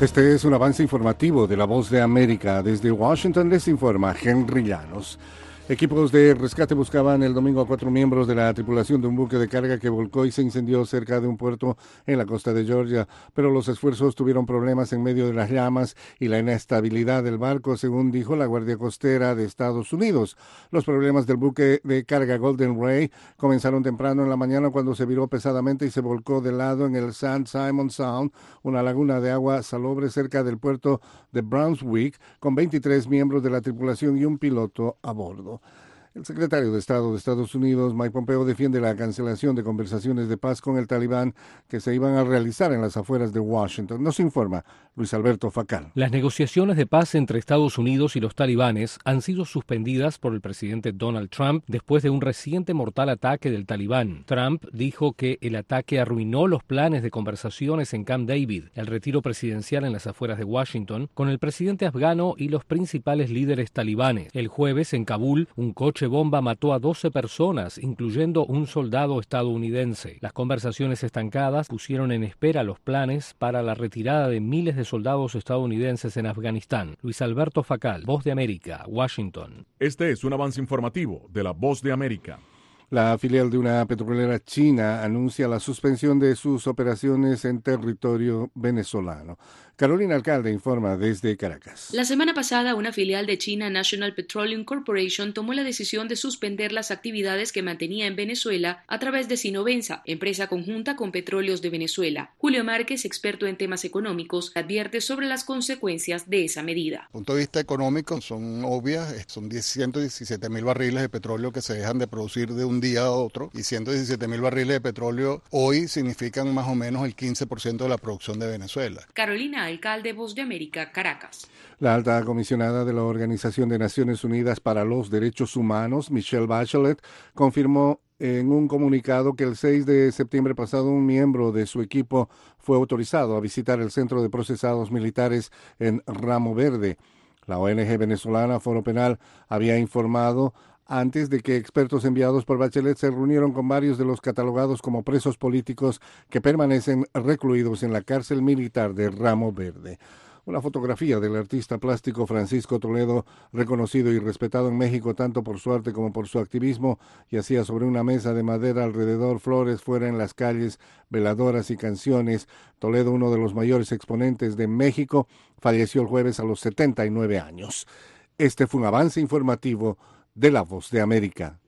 Este es un avance informativo de La Voz de América. Desde Washington les informa Henry Llanos. Equipos de rescate buscaban el domingo a 4 miembros de la tripulación de un buque de carga que volcó y se incendió cerca de un puerto en la costa de Georgia, pero los esfuerzos tuvieron problemas en medio de las llamas y la inestabilidad del barco, según dijo la Guardia Costera de Estados Unidos. Los problemas del buque de carga Golden Ray comenzaron temprano en la mañana cuando se viró pesadamente y se volcó de lado en el St. Simon Sound, una laguna de agua salobre cerca del puerto de Brunswick, con 23 miembros de la tripulación y un piloto a bordo. El secretario de Estado de Estados Unidos, Mike Pompeo, defiende la cancelación de conversaciones de paz con el Talibán que se iban a realizar en las afueras de Washington. Nos informa Luis Alberto Facal. Las negociaciones de paz entre Estados Unidos y los talibanes han sido suspendidas por el presidente Donald Trump después de un reciente mortal ataque del Talibán. Trump dijo que el ataque arruinó los planes de conversaciones en Camp David, el retiro presidencial en las afueras de Washington, con el presidente afgano y los principales líderes talibanes. El jueves, en Kabul, un coche bomba mató a 12 personas, incluyendo un soldado estadounidense. Las conversaciones estancadas pusieron en espera los planes para la retirada de miles de soldados estadounidenses en Afganistán. Luis Alberto Facal, Voz de América, Washington. Este es un avance informativo de la Voz de América. La filial de una petrolera china anuncia la suspensión de sus operaciones en territorio venezolano. Carolina Alcalde informa desde Caracas. La semana pasada, una filial de China National Petroleum Corporation tomó la decisión de suspender las actividades que mantenía en Venezuela a través de Sinovenza, empresa conjunta con Petróleos de Venezuela. Julio Márquez, experto en temas económicos, advierte sobre las consecuencias de esa medida. Desde el punto de vista económico son obvias, son 117.000 barriles de petróleo que se dejan de producir de un día a otro, y 117.000 barriles de petróleo hoy significan más o menos el 15% de la producción de Venezuela. Carolina Alcalde, Voz de América, Caracas. La alta comisionada de la Organización de Naciones Unidas para los Derechos Humanos, Michelle Bachelet, confirmó en un comunicado que el 6 de septiembre pasado un miembro de su equipo fue autorizado a visitar el Centro de Procesados Militares en Ramo Verde. La ONG venezolana Foro Penal había informado antes de que expertos enviados por Bachelet se reunieron con varios de los catalogados como presos políticos que permanecen recluidos en la cárcel militar de Ramo Verde. Una fotografía del artista plástico Francisco Toledo, reconocido y respetado en México tanto por su arte como por su activismo, yacía sobre una mesa de madera, alrededor flores, fuera en las calles, veladoras y canciones. Toledo, uno de los mayores exponentes de México, falleció el jueves a los 79 años. Este fue un avance informativo de La Voz de América.